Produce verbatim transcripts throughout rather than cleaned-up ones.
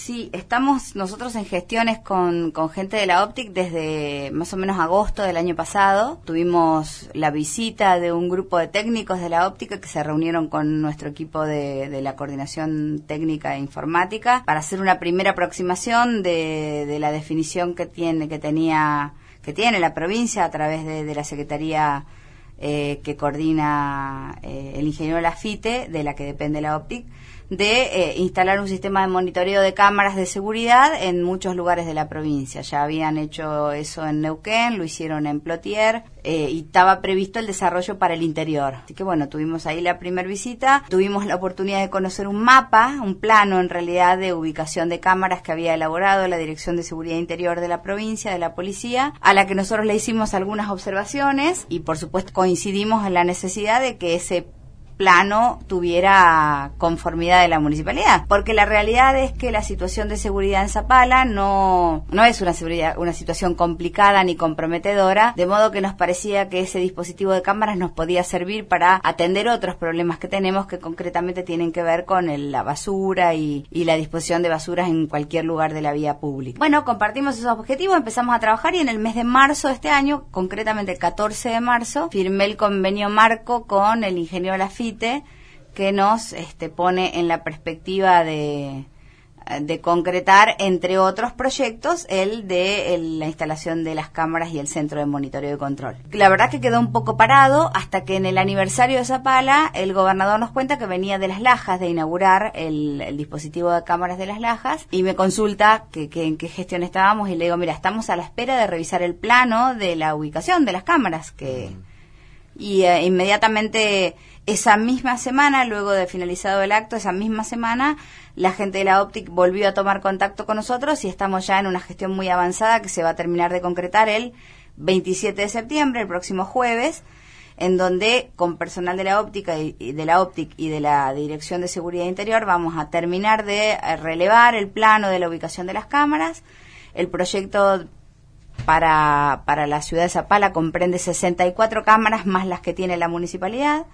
Sí, estamos nosotros en gestiones con, con gente de la Optic desde más o menos agosto del año pasado. Tuvimos la visita de un grupo de técnicos de la óptica que se reunieron con nuestro equipo de, de la coordinación técnica e informática para hacer una primera aproximación de, de la definición que tiene, que tenía, que tiene la provincia a través de, de la Secretaría eh, que coordina eh, el ingeniero Lafite, de la que depende la Optic, de eh, instalar un sistema de monitoreo de cámaras de seguridad en muchos lugares de la provincia. Ya habían hecho eso en Neuquén, lo hicieron en Plotier eh, y estaba previsto el desarrollo para el interior. Así que bueno, tuvimos ahí la primera visita, tuvimos la oportunidad de conocer un mapa, un plano en realidad de ubicación de cámaras que había elaborado la Dirección de Seguridad Interior de la provincia, de la policía, a la que nosotros le hicimos algunas observaciones y por supuesto coincidimos en la necesidad de que ese plano tuviera conformidad de la municipalidad, porque la realidad es que la situación de seguridad en Zapala no no es una seguridad, una situación complicada ni comprometedora, de modo que nos parecía que ese dispositivo de cámaras nos podía servir para atender otros problemas que tenemos, que concretamente tienen que ver con el, la basura y, y la disposición de basuras en cualquier lugar de la vía pública. Bueno, compartimos esos objetivos, empezamos a trabajar y en el mes de marzo de este año, concretamente el catorce de marzo, firmé el convenio marco con el ingeniero Lafite, que nos este, pone en la perspectiva de, de concretar, entre otros proyectos, el de el, la instalación de las cámaras y el centro de monitoreo y control. La verdad que quedó un poco parado hasta que en el aniversario de Zapala el gobernador nos cuenta que venía de Las Lajas de inaugurar el, el dispositivo de cámaras de Las Lajas y me consulta que, que en qué gestión estábamos y le digo, mira, estamos a la espera de revisar el plano de la ubicación de las cámaras que y eh, inmediatamente esa misma semana, luego de finalizado el acto, esa misma semana, la gente de la Optic volvió a tomar contacto con nosotros y estamos ya en una gestión muy avanzada que se va a terminar de concretar el veintisiete de septiembre, el próximo jueves, en donde con personal de la óptica y de la Optic y de la Dirección de Seguridad Interior vamos a terminar de relevar el plano de la ubicación de las cámaras. El proyecto para, para la ciudad de Zapala comprende sesenta y cuatro cámaras más las que tiene la municipalidad.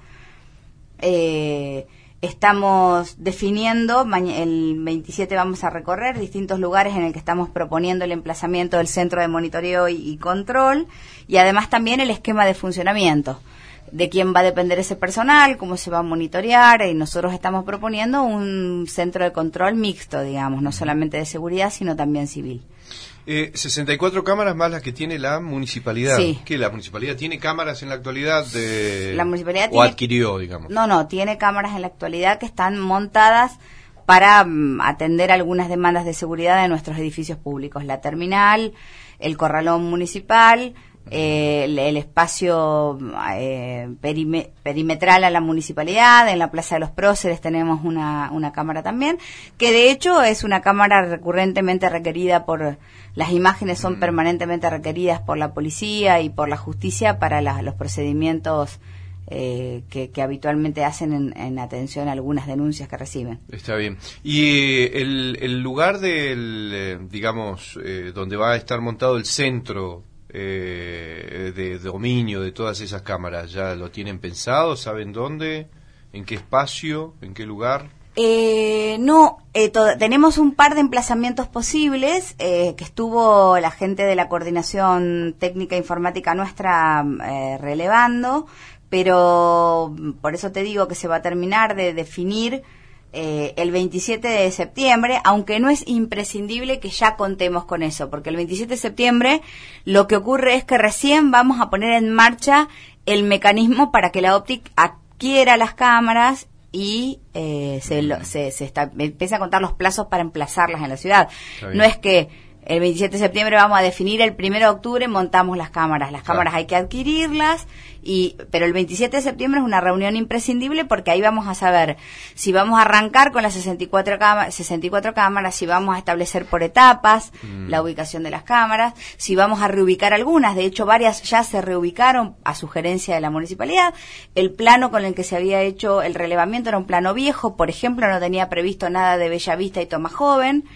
Eh, estamos definiendo, el veintisiete vamos a recorrer distintos lugares en el que estamos proponiendo el emplazamiento del centro de monitoreo y, y control, y además también el esquema de funcionamiento, de quién va a depender ese personal, cómo se va a monitorear, y nosotros estamos proponiendo un centro de control mixto, digamos, no solamente de seguridad, sino también civil. Eh, sesenta y cuatro cámaras más las que tiene la municipalidad. Sí. ¿Qué? ¿La municipalidad tiene cámaras en la actualidad? De... La municipalidad ¿O tiene... adquirió, digamos? No, no, tiene cámaras en la actualidad que están montadas para um, atender algunas demandas de seguridad de nuestros edificios públicos. La terminal, el corralón municipal, eh, el, el espacio eh, perime, perimetral a la municipalidad, en la Plaza de los Próceres tenemos una, una cámara también, que de hecho es una cámara recurrentemente requerida por... Las imágenes son mm. permanentemente requeridas por la policía y por la justicia para la, los procedimientos eh, que, que habitualmente hacen en, en atención a algunas denuncias que reciben. Está bien. ¿Y el, el lugar del, eh, digamos, eh, donde va a estar montado el centro eh, de dominio de todas esas cámaras, ya lo tienen pensado? ¿Saben dónde? ¿En qué espacio? ¿En qué lugar? Eh, no, eh, to- tenemos un par de emplazamientos posibles eh, que estuvo la gente de la coordinación técnica informática nuestra eh, relevando, pero por eso te digo que se va a terminar de definir eh, el veintisiete de septiembre, aunque no es imprescindible que ya contemos con eso, porque el veintisiete de septiembre lo que ocurre es que recién vamos a poner en marcha el mecanismo para que la Optic adquiera las cámaras y eh, se, lo, se, se está, empieza a contar los plazos para emplazarlas en la ciudad. No es que el veintisiete de septiembre vamos a definir, el primero de octubre montamos las cámaras. Las cámaras claro. hay que adquirirlas, y pero el veintisiete de septiembre es una reunión imprescindible porque ahí vamos a saber si vamos a arrancar con las sesenta y cuatro cámaras, sesenta y cuatro cámaras, si vamos a establecer por etapas mm. la ubicación de las cámaras, si vamos a reubicar algunas. De hecho, varias ya se reubicaron a sugerencia de la municipalidad. El plano con el que se había hecho el relevamiento era un plano viejo, por ejemplo, no tenía previsto nada de Bellavista y Tomás Joven.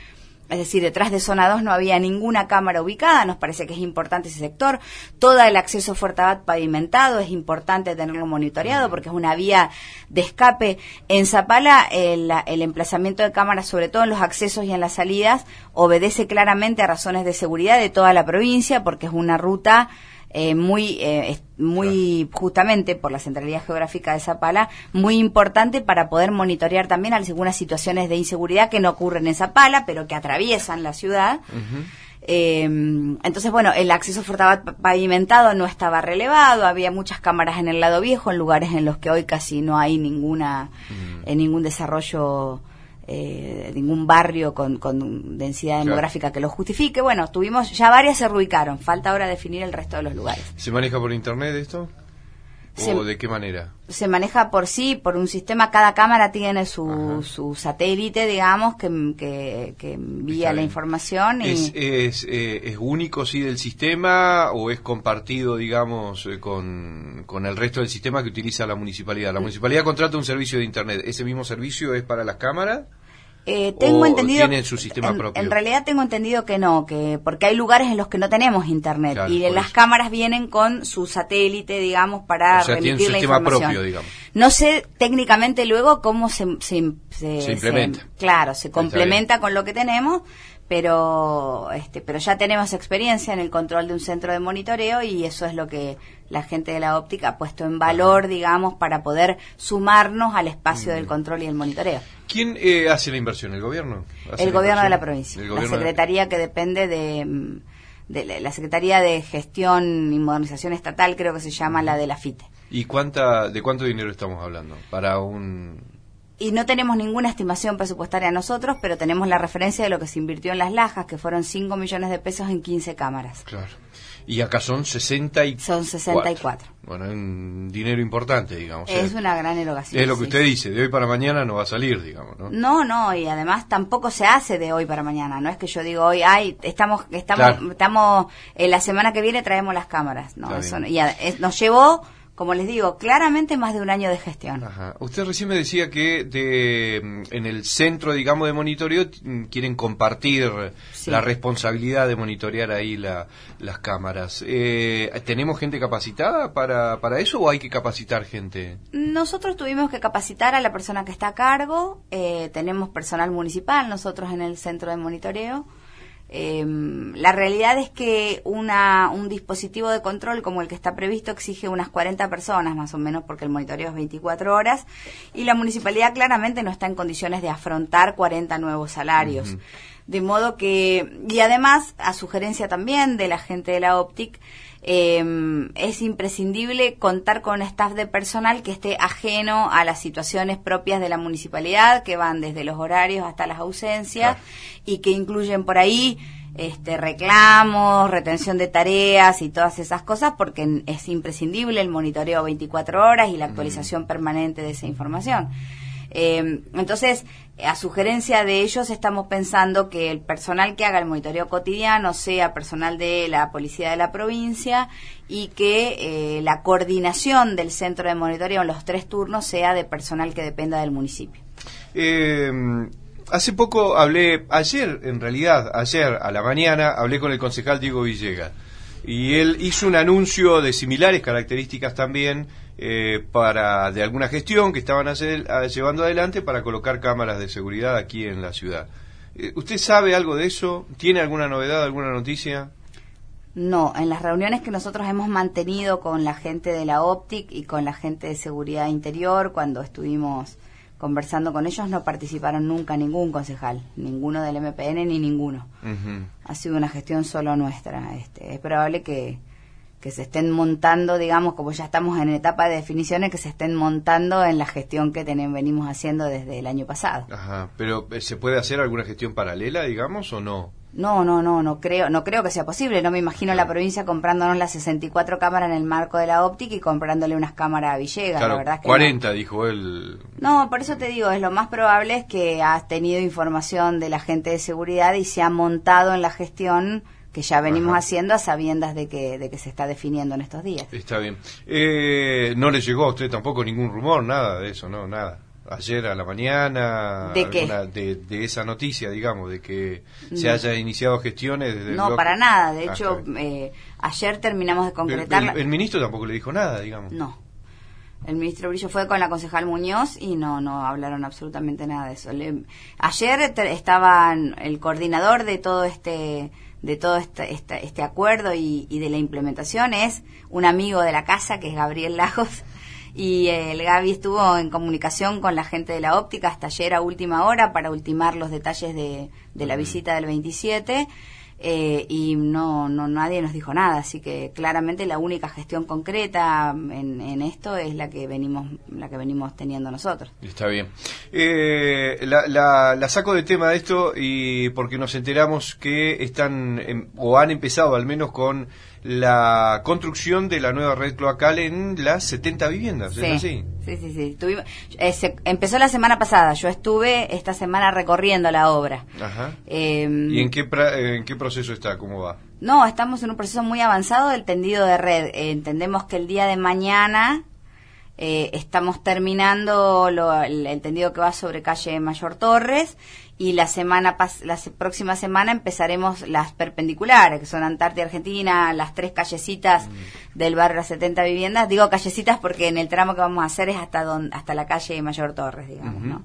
Es decir, detrás de zona dos no había ninguna cámara ubicada, nos parece que es importante ese sector. Todo el acceso a Fuerte Abad pavimentado, es importante tenerlo monitoreado porque es una vía de escape. En Zapala el, el emplazamiento de cámaras, sobre todo en los accesos y en las salidas, obedece claramente a razones de seguridad de toda la provincia porque es una ruta Eh, muy, eh, muy claro. justamente por la centralidad geográfica de Zapala, muy importante para poder monitorear también algunas situaciones de inseguridad que no ocurren en Zapala, pero que atraviesan la ciudad. Uh-huh. Eh, entonces, bueno, el acceso a Fuerte Abad pavimentado no estaba relevado, había muchas cámaras en el lado viejo, en lugares en los que hoy casi no hay ninguna, uh-huh. eh, ningún desarrollo Eh, ningún barrio con, con densidad demográfica claro. que lo justifique. Bueno, tuvimos, ya varias se reubicaron, falta ahora definir el resto de los lugares. ¿Se maneja por internet esto? ¿O se, de qué manera? Se maneja por sí, por un sistema, cada cámara tiene su, su satélite, digamos, que, que, que envía la información. Y ¿Es, es, eh, ¿Es único, sí, del sistema o es compartido, digamos, eh, con, con el resto del sistema que utiliza la municipalidad? La municipalidad contrata un servicio de internet, ¿ese mismo servicio es para las cámaras? Eh, tengo ¿O entendido tienen su sistema en, propio? En realidad tengo entendido que no, que porque hay lugares en los que no tenemos internet claro, y las eso. cámaras vienen con su satélite, digamos, para o sea, remitir la sistema información. Propio, digamos. No sé técnicamente luego cómo se se, se, se implementa. Se, claro, se complementa con lo que tenemos, pero este, pero ya tenemos experiencia en el control de un centro de monitoreo y eso es lo que la gente de la óptica ha puesto en valor, Ajá. digamos, para poder sumarnos al espacio mm. del control y el monitoreo. ¿Quién eh, hace la inversión? ¿El gobierno? El gobierno de la provincia. La secretaría de... que depende de, de la Secretaría de Gestión y Modernización Estatal, creo que se llama la de la FITE. ¿Y cuánta, de cuánto dinero estamos hablando para un...? Y no tenemos ninguna estimación presupuestaria nosotros, pero tenemos la referencia de lo que se invirtió en Las Lajas, que fueron cinco millones de pesos en quince cámaras. Claro. Y acá son sesenta y cuatro. Son sesenta y cuatro. Bueno, es un dinero importante, digamos. Es una gran erogación. Es lo que sí. usted dice, de hoy para mañana no va a salir, digamos, ¿no? No, no, y además tampoco se hace de hoy para mañana. No es que yo digo hoy, ay, estamos, estamos, claro. estamos, eh, la semana que viene traemos las cámaras. No, eso no, y a, es, nos llevó, como les digo, claramente más de un año de gestión. Ajá. Usted recién me decía que de, en el centro, digamos, de monitoreo quieren compartir sí. la responsabilidad de monitorear ahí la, las cámaras. Eh, ¿Tenemos gente capacitada para, para eso o hay que capacitar gente? Nosotros tuvimos que capacitar a la persona que está a cargo. Eh, tenemos personal municipal nosotros en el centro de monitoreo. Eh, la realidad es que una, un dispositivo de control como el que está previsto exige unas cuarenta personas más o menos porque el monitoreo es veinticuatro horas y la municipalidad claramente no está en condiciones de afrontar cuarenta nuevos salarios. Uh-huh. De modo que, y además, a sugerencia también de la gente de la óptica, eh, es imprescindible contar con un staff de personal que esté ajeno a las situaciones propias de la municipalidad, que van desde los horarios hasta las ausencias, claro. y que incluyen por ahí este reclamos, retención de tareas y todas esas cosas, porque es imprescindible el monitoreo veinticuatro horas y la actualización mm. permanente de esa información. Eh, entonces, a sugerencia de ellos estamos pensando que el personal que haga el monitoreo cotidiano sea personal de la policía de la provincia y que eh, la coordinación del centro de monitoreo en los tres turnos sea de personal que dependa del municipio. Eh, hace poco hablé, ayer en realidad, ayer a la mañana hablé con el concejal Diego Villegas y él hizo un anuncio de similares características también Eh, para de alguna gestión que estaban hacer, a, llevando adelante para colocar cámaras de seguridad aquí en la ciudad. Eh, ¿Usted sabe algo de eso? ¿Tiene alguna novedad, alguna noticia? No, en las reuniones que nosotros hemos mantenido con la gente de la óptica y con la gente de seguridad interior, cuando estuvimos conversando con ellos, no participaron nunca ningún concejal, ninguno del M P N ni ninguno. Uh-huh. Ha sido una gestión solo nuestra. Este, es probable que que se estén montando, digamos, como ya estamos en etapa de definiciones, que se estén montando en la gestión que tenemos, venimos haciendo desde el año pasado. Ajá, pero ¿se puede hacer alguna gestión paralela, digamos, o no? No, no, no, no creo, no creo que sea posible. No me imagino la provincia comprándonos las sesenta y cuatro cámaras en el marco de la óptica y comprándole unas cámaras a Villegas. Claro, la verdad es que cuarenta, no. Dijo él. No, por eso te digo, es lo más probable es que has tenido información de la gente de seguridad y se ha montado en la gestión que ya venimos Ajá. haciendo a sabiendas de que de que se está definiendo en estos días. Está bien. Eh, no le llegó a usted tampoco ningún rumor, nada de eso, no, nada. ayer a la mañana? ¿De qué? De, de esa noticia, digamos, de que no. se haya iniciado gestiones desde No, el bloque. para nada. De ah, hecho, eh, ayer terminamos de concretar... El, el, el ministro tampoco le dijo nada, digamos. No. El ministro Brillo fue con la concejal Muñoz y no no hablaron absolutamente nada de eso. Le, ayer te, estaban el coordinador de todo este de todo este, este, este acuerdo y, y de la implementación es un amigo de la casa que es Gabriel Lagos. Y el Gaby estuvo en comunicación con la gente de la óptica hasta ayer a última hora para ultimar los detalles de, de la visita del veintisiete eh, y no, no nadie nos dijo nada, así que claramente la única gestión concreta en, en esto es la que venimos la que venimos teniendo nosotros. Está bien. Eh, la, la, la saco de tema de esto y porque nos enteramos que están en, o han empezado al menos con la construcción de la nueva red cloacal en las setenta viviendas, sí, ¿es así? Sí, sí, sí. Tuvimos, eh, se, empezó la semana pasada. Yo estuve esta semana recorriendo la obra. Ajá. Eh, ¿Y en qué, pra, en qué proceso está? ¿Cómo va? No, estamos en un proceso muy avanzado del tendido de red. Eh, entendemos que el día de mañana eh, estamos terminando lo, el, el tendido que va sobre calle Mayor Torres y la semana pas, la se, próxima semana empezaremos las perpendiculares, que son Antártida Argentina, las tres callecitas mm. del barrio Las setenta Viviendas. Digo callecitas porque en el tramo que vamos a hacer es hasta don, hasta la calle Mayor Torres, digamos, uh-huh. ¿no?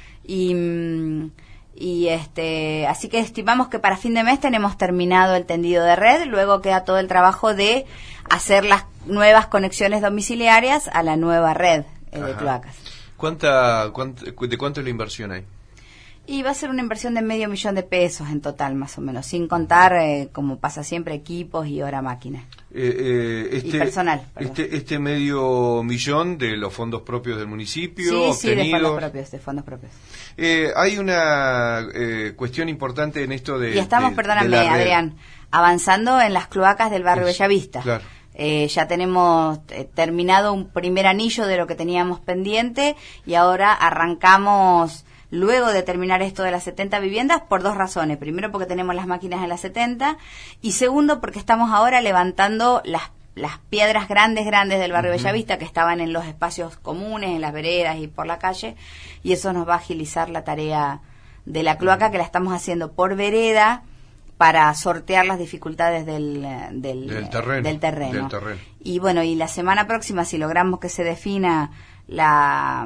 Y, y este, así que estimamos que para fin de mes tenemos terminado el tendido de red, luego queda todo el trabajo de hacer las nuevas conexiones domiciliarias a la nueva red eh, de cloacas. ¿Cuánta, cuánta, ¿De cuánto es la inversión ahí? Y va a ser una inversión de medio millón de pesos en total, más o menos, sin contar, eh, como pasa siempre, equipos y hora máquina. Eh, eh, este, y personal. Este, este medio millón de los fondos propios del municipio, sí, obtenidos... Sí, de fondos propios, de fondos propios. Eh, hay una eh, cuestión importante en esto de... Y estamos, de, perdóname, de Adrián, avanzando en las cloacas del barrio es, Bellavista. Claro. Eh, ya tenemos eh, terminado un primer anillo de lo que teníamos pendiente y ahora arrancamos... Luego de terminar esto de las setenta viviendas, por dos razones. Primero, porque tenemos las máquinas en las setenta. Y segundo, porque estamos ahora levantando las, las piedras grandes, grandes del barrio uh-huh. Bellavista, que estaban en los espacios comunes, en las veredas y por la calle. Y eso nos va a agilizar la tarea de la cloaca, que la estamos haciendo por vereda para sortear las dificultades del, del, del, terreno, del, terreno. del terreno. Y bueno, y la semana próxima, si logramos que se defina... La,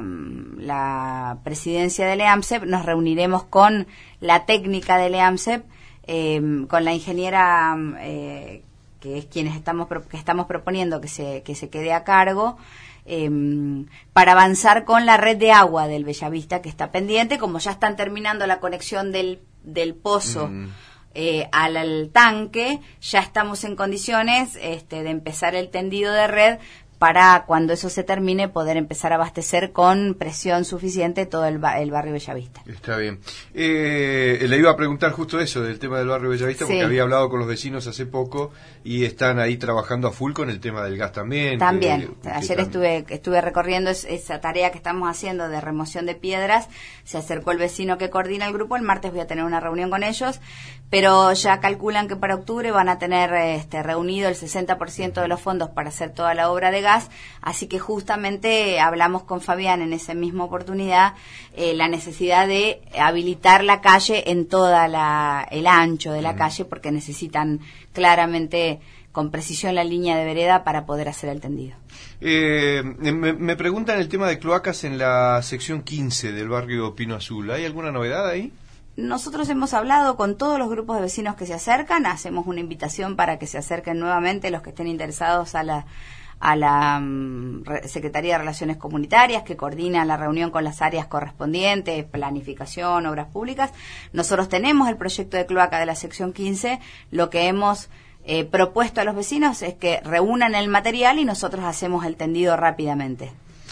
la presidencia del E A M S E P, nos reuniremos con la técnica del E A M S E P, eh, con la ingeniera eh, que es quienes estamos que estamos proponiendo que se que se quede a cargo eh, para avanzar con la red de agua del Bellavista que está pendiente, como ya están terminando la conexión del del pozo mm. eh, al, al tanque, ya estamos en condiciones este, de empezar el tendido de red para cuando eso se termine poder empezar a abastecer con presión suficiente todo el, ba- el barrio Bellavista. Está bien. Eh, le iba a preguntar justo eso, del tema del barrio Bellavista, sí. Porque había hablado con los vecinos hace poco y están ahí trabajando a full con el tema del gas también. También. Que, Ayer que estuve estuve recorriendo es, esa tarea que estamos haciendo de remoción de piedras. Se acercó el vecino que coordina el grupo. El martes voy a tener una reunión con ellos, pero ya calculan que para octubre van a tener este, reunido el sesenta por ciento de los fondos para hacer toda la obra de gas. Así que justamente hablamos con Fabián en esa misma oportunidad eh, la necesidad de habilitar la calle en toda la el ancho de la mm. calle porque necesitan claramente con precisión la línea de vereda para poder hacer el tendido. Eh, me, me preguntan el tema de cloacas en la sección quince del barrio Pino Azul. ¿Hay alguna novedad ahí? Nosotros hemos hablado con todos los grupos de vecinos que se acercan, hacemos una invitación para que se acerquen nuevamente los que estén interesados a la a la um, Secretaría de Relaciones Comunitarias, que coordina la reunión con las áreas correspondientes, planificación, obras públicas. Nosotros tenemos el proyecto de cloaca de la sección quince, lo que hemos eh, propuesto a los vecinos es que reúnan el material y nosotros hacemos el tendido rápidamente.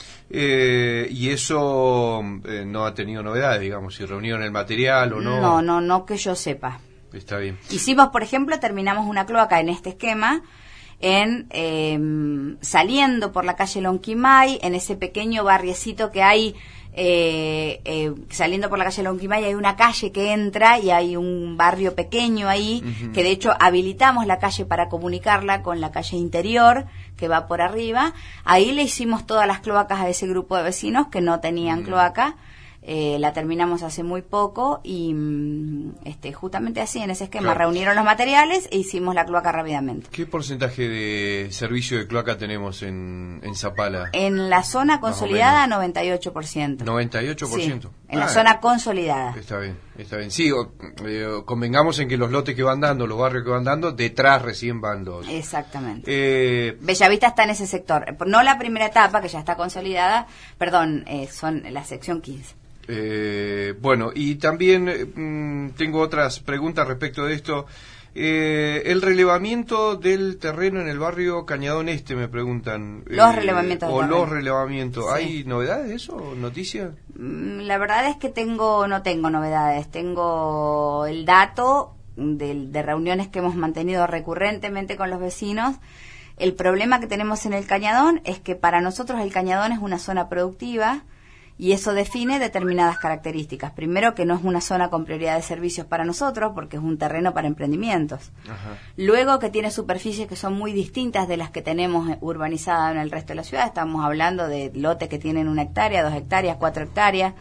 Eh, y eso eh, no ha tenido novedades, digamos, si reunieron el material o no. No, no, no que yo sepa. Está bien. Hicimos, por ejemplo, terminamos una cloaca en este esquema, en eh, saliendo por la calle Lonquimay, en ese pequeño barriecito que hay Eh, eh, saliendo por la calle Lonquimay hay una calle que entra y hay un barrio pequeño ahí, uh-huh. que de hecho habilitamos la calle para comunicarla con la calle interior que va por arriba. Ahí le hicimos todas las cloacas a ese grupo de vecinos que no tenían uh-huh. cloaca. Eh, la terminamos hace muy poco y este, justamente así, en ese esquema, claro. reunieron los materiales e hicimos la cloaca rápidamente. ¿Qué porcentaje de servicio de cloaca tenemos en, en Zapala? En la zona consolidada, noventa y ocho por ciento. ¿noventa y ocho por ciento? Sí, en ah, la zona consolidada. Está bien, está bien. Sí, o, eh, convengamos en que los lotes que van dando, los barrios que van dando, detrás recién van los... Exactamente. Eh, Bellavista está en ese sector. No la primera etapa, que ya está consolidada, perdón, eh, son la sección quince. Eh, bueno, y también mmm, tengo otras preguntas respecto de esto. Eh, el relevamiento del terreno en el barrio Cañadón Este, me preguntan. Los eh, relevamientos. O del los terreno. relevamientos. Sí. ¿Hay novedades de eso? ¿Noticias? La verdad es que tengo, no tengo novedades. Tengo el dato de, de reuniones que hemos mantenido recurrentemente con los vecinos. El problema que tenemos en el Cañadón es que para nosotros el Cañadón es una zona productiva. Y eso define determinadas características. Primero, que no es una zona con prioridad de servicios para nosotros, porque es un terreno para emprendimientos. Ajá. Luego, que tiene superficies que son muy distintas de las que tenemos urbanizadas en el resto de la ciudad. Estamos hablando de lotes que tienen una hectárea, dos hectáreas, cuatro hectáreas.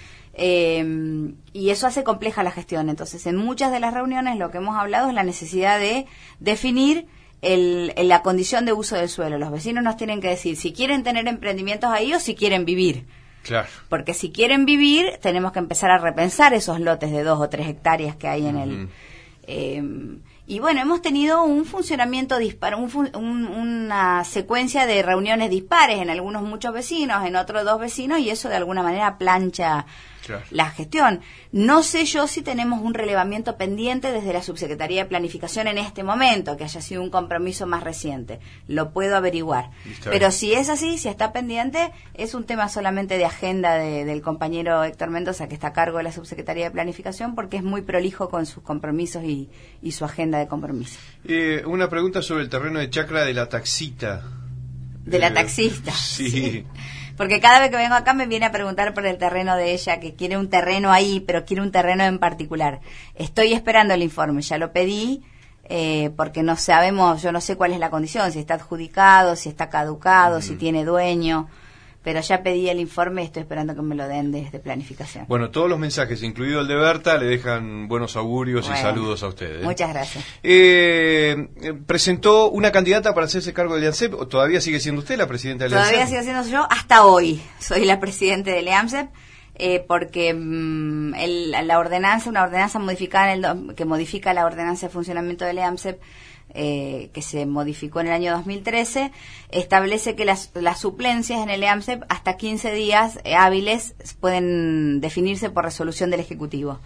Eh, y eso hace compleja la gestión. Entonces, en muchas de las reuniones lo que hemos hablado es la necesidad de definir el, el, la condición de uso del suelo. Los vecinos nos tienen que decir si quieren tener emprendimientos ahí o si quieren vivir. Claro. Porque si quieren vivir, tenemos que empezar a repensar esos lotes de dos o tres hectáreas que hay en uh-huh. el... Eh, y bueno, hemos tenido un funcionamiento dispar, un fun, un, una secuencia de reuniones dispares, en algunos muchos vecinos, en otros dos vecinos, y eso de alguna manera plancha claro. la gestión. No sé yo si tenemos un relevamiento pendiente desde la Subsecretaría de Planificación en este momento, que haya sido un compromiso más reciente. Lo puedo averiguar. Pero si es así, si está pendiente, es un tema solamente de agenda de, del compañero Héctor Mendoza, que está a cargo de la Subsecretaría de Planificación, porque es muy prolijo con sus compromisos y, y su agenda de compromiso. Eh, una pregunta sobre el terreno de chacra de la taxista. De la taxista. Sí. sí. Porque cada vez que vengo acá me viene a preguntar por el terreno de ella, que quiere un terreno ahí, pero quiere un terreno en particular. Estoy esperando el informe, ya lo pedí, eh, porque no sabemos, yo no sé cuál es la condición, si está adjudicado, si está caducado, mm. si tiene dueño. Pero ya pedí el informe y estoy esperando que me lo den desde Planificación. Bueno, todos los mensajes, incluido el de Berta, le dejan buenos augurios bueno, y saludos a ustedes. Muchas gracias. Eh, ¿Presentó una candidata para hacerse cargo del EAMSEP o todavía sigue siendo usted la presidenta del EAMSEP? Todavía sigo siendo yo, hasta hoy soy la presidenta del EAMSEP, eh, porque mmm, el, la ordenanza, una ordenanza modificada en el, que modifica la ordenanza de funcionamiento del EAMSEP, Eh, que se modificó en el año dos mil trece, establece que las, las suplencias en el EAMSEP hasta quince días eh, hábiles pueden definirse por resolución del Ejecutivo.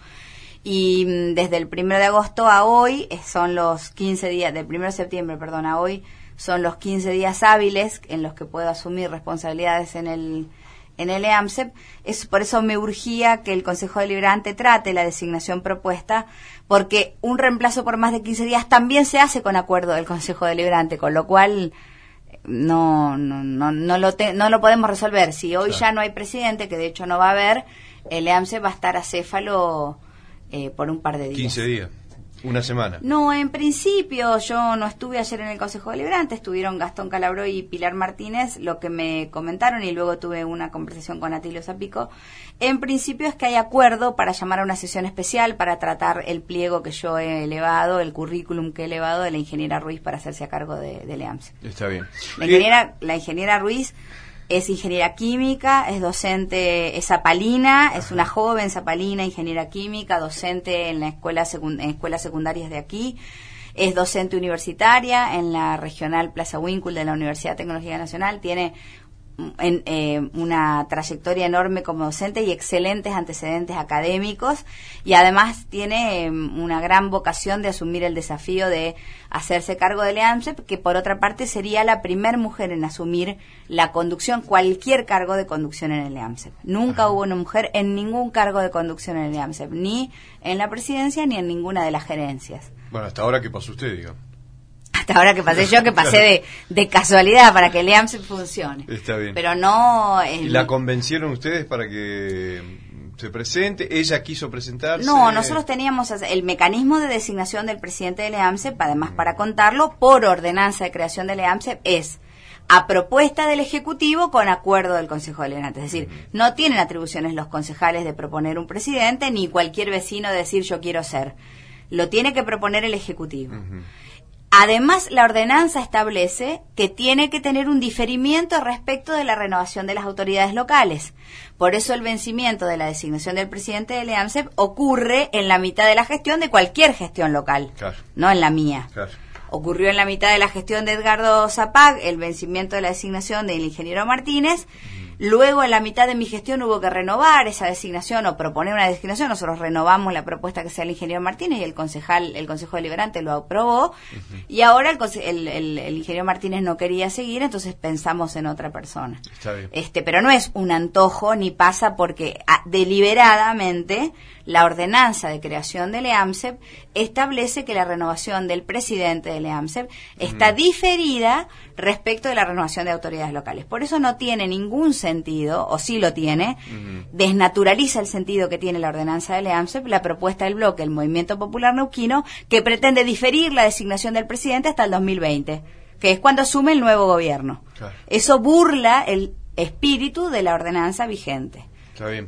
Y mm, desde el primero de agosto a hoy eh, son los quince días, del primero de septiembre, perdón, a hoy son los quince días hábiles en los que puedo asumir responsabilidades en el en el EAMSEP. Es por eso me urgía que el Consejo Deliberante trate la designación propuesta, porque un reemplazo por más de quince días también se hace con acuerdo del Consejo Deliberante, con lo cual no no no no lo te, no lo podemos resolver. Si hoy claro. ya no hay presidente, que de hecho no va a haber, el EAMSEP va a estar acéfalo eh, por un par de días. quince días. Una semana. No, en principio yo no estuve ayer en el Consejo Deliberante, estuvieron Gastón Calabró y Pilar Martínez. Lo que me comentaron, y luego tuve una conversación con Atilio Zapico, en principio es que hay acuerdo para llamar a una sesión especial para tratar el pliego que yo he elevado, el currículum que he elevado de la ingeniera Ruiz para hacerse a cargo de, de EAMSEP. Está bien. La ingeniera, la ingeniera Ruiz es ingeniera química, es docente, es zapalina, Ajá. es una joven zapalina, ingeniera química, docente en la escuela secund- en escuelas secundarias de aquí, es docente universitaria en la regional Plaza Winkle de la Universidad Tecnológica Nacional, tiene en, eh, una trayectoria enorme como docente y excelentes antecedentes académicos, y además tiene eh, una gran vocación de asumir el desafío de hacerse cargo del EAMSEP, que por otra parte sería la primer mujer en asumir la conducción, cualquier cargo de conducción en el EAMSEP. Nunca Ajá. hubo una mujer en ningún cargo de conducción en el EAMSEP, ni en la presidencia ni en ninguna de las gerencias. Bueno, hasta ahora, ¿qué pasó usted, diga? hasta ahora que pasé yo, que pasé de, de casualidad para que el E A M S E P funcione. Está bien. Pero no... ¿Y la convencieron ustedes para que se presente? ¿Ella quiso presentarse? No, nosotros teníamos el mecanismo de designación del presidente del E A M S E P, además para contarlo, por ordenanza de creación del E A M S E P, es a propuesta del Ejecutivo con acuerdo del Consejo Deliberante. Es decir, uh-huh. no tienen atribuciones los concejales de proponer un presidente, ni cualquier vecino de decir yo quiero ser. Lo tiene que proponer el Ejecutivo. Uh-huh. Además, la ordenanza establece que tiene que tener un diferimiento respecto de la renovación de las autoridades locales. Por eso el vencimiento de la designación del presidente del E A M S E P ocurre en la mitad de la gestión de cualquier gestión local, claro. no en la mía. Claro. Ocurrió en la mitad de la gestión de Edgardo Zapag el vencimiento de la designación del ingeniero Martínez. Luego, en la mitad de mi gestión, hubo que renovar esa designación o proponer una designación. Nosotros renovamos la propuesta que sea el ingeniero Martínez y el concejal, el Consejo Deliberante lo aprobó. Uh-huh. Y ahora el, el, el, el ingeniero Martínez no quería seguir, entonces pensamos en otra persona. Está bien. Este, pero no es un antojo ni pasa porque a, deliberadamente la ordenanza de creación del E A M S E P establece que la renovación del presidente del E A M S E P está uh-huh. diferida respecto de la renovación de autoridades locales. Por eso no tiene ningún sentido, o sí lo tiene, uh-huh. desnaturaliza el sentido que tiene la ordenanza del E A M S E P, la propuesta del bloque, el Movimiento Popular Neuquino, que pretende diferir la designación del presidente hasta el dos mil veinte, que es cuando asume el nuevo gobierno. Claro. Eso burla el espíritu de la ordenanza vigente. Está bien.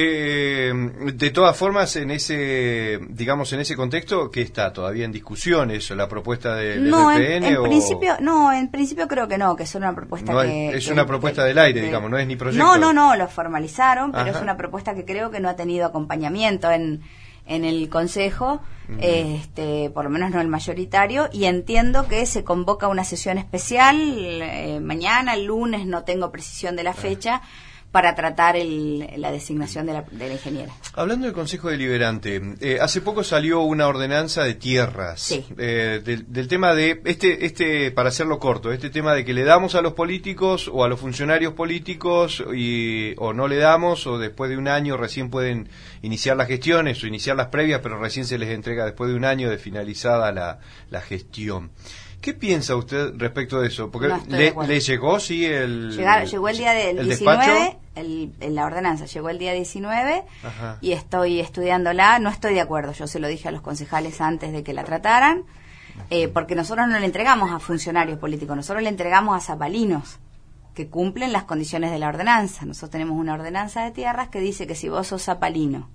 Eh, de todas formas, en ese, digamos, en ese contexto, ¿qué está todavía en discusión eso, la propuesta del no, M P N? En, en o... principio, no, en principio creo que no, que es una propuesta no que... Es, es que, una propuesta que, del aire, que, digamos, no es ni proyecto. No, no, no, lo formalizaron, pero Ajá. es una propuesta que creo que no ha tenido acompañamiento en, en el Consejo, uh-huh. este, por lo menos no el mayoritario, y entiendo que se convoca una sesión especial eh, mañana, el lunes, no tengo precisión de la fecha, uh-huh. para tratar el, la designación de la, de la ingeniera. Hablando del Consejo Deliberante, eh, hace poco salió una ordenanza de tierras, sí. eh, del, del tema de, este, este, para hacerlo corto, este tema de que le damos a los políticos o a los funcionarios políticos y, o no le damos, o después de un año recién pueden iniciar las gestiones o iniciar las previas, pero recién se les entrega después de un año de finalizada la, la gestión. ¿Qué piensa usted respecto de eso? Porque no le, le llegó, sí, el... Llegar, llegó el día del el diecinueve, el, el, la ordenanza llegó el día diecinueve. Ajá. Y estoy estudiándola. No estoy de acuerdo, yo se lo dije a los concejales antes de que la trataran, eh, porque nosotros no le entregamos a funcionarios políticos, nosotros le entregamos a zapalinos que cumplen las condiciones de la ordenanza. Nosotros tenemos una ordenanza de tierras que dice que si vos sos zapalino